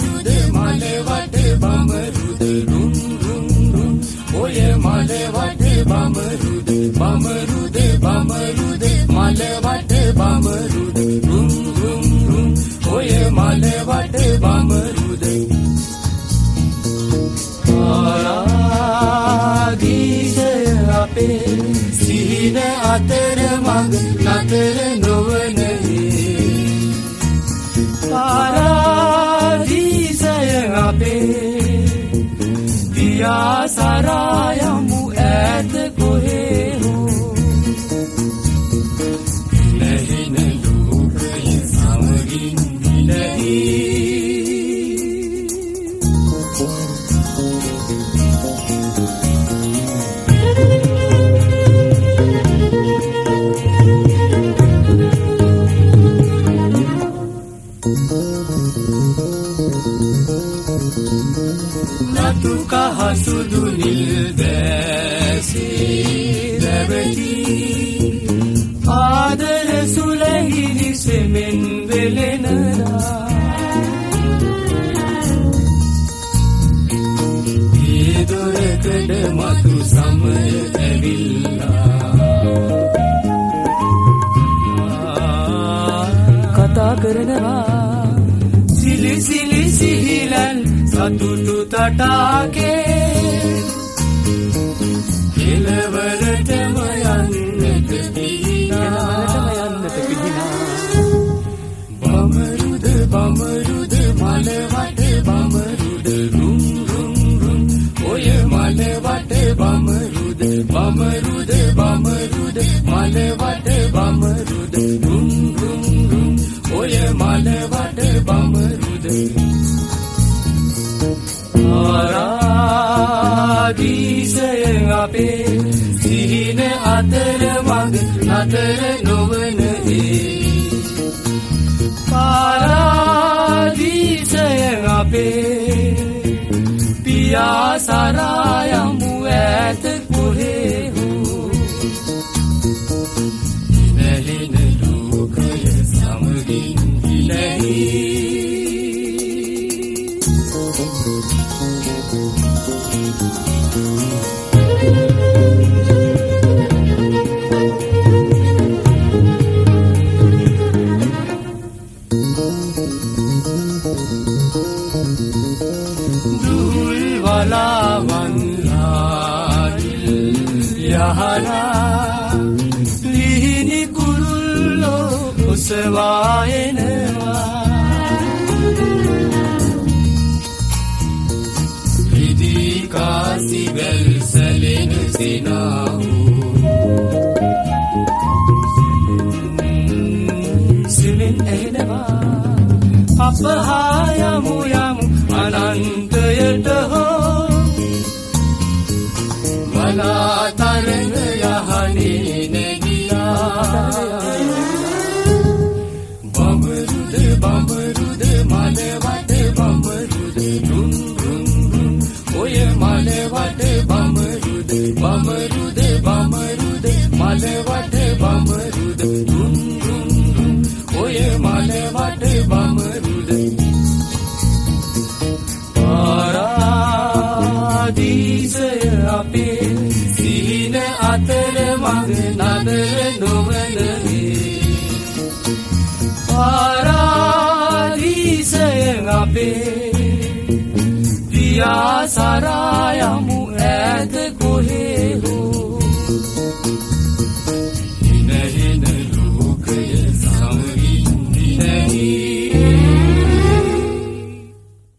බමරුද මල වට බමරුද රුම් රුම් රුම් ඔය මල වට බමරුද බමරුද බමරුද මල වට බමරුද රුම් රුම් රුම් ඔය මල වට බමරුද ආරාදීශය අපේ සිහින අතර මඟ නතර නොවන පාරාදීසය අපේ පියා සරායමු ඈත කොහේ හෝ නැහින ලෝකය සමගින් විලහි සුදු නිල් දැසේ රැවටි ආදර සුලහිලි සෙමෙන් වෙලෙනරා ඒ දොරකඩ මතු සමය ඇවිල්ලා කතා කරනවා සිලි සිලි සිහිලන් සතුටු තටාකේ කෙලවරටම යන්නට පිහිනා බමරුද බමරුද මල වට බමරුද රුම් රුම් රුම් ඔය මල වට බමරුද බමරුද බමරුද මල වට බමරුද රුම් රුම් රුම් ඔය මල වට බමරුද ආරාදීසය අපේ සිහින අතර මඟ නතර නොවන පාරාදීසය අපේ පියා සරායමු ඈත කොහේ හෝ නැහෙන ලෝකය සමගින් විලහි ලිහිණි කුරුල්ලෝ ඔසවා එනවා රිදී කාසි වැල් සැලෙන සිනාවු සිලෙන් ඇහෙනවා අප හා යමු යමු අනන්තයට හෝ තරඟ යහනේ නැගිලා බමරුද බමරුද මල වට බමරුද රුම් රුම් රුම් ඔය මල වට බමරුද බමරුද බමරුද මල වට බමරුද රුම් රුම් රුම් ඔය මල වට බමරුද පාරාදීසය අපේ සිහින අතර මඟ නතර නොවන පාරාදීසය අපේ පියා සරායමු ඈත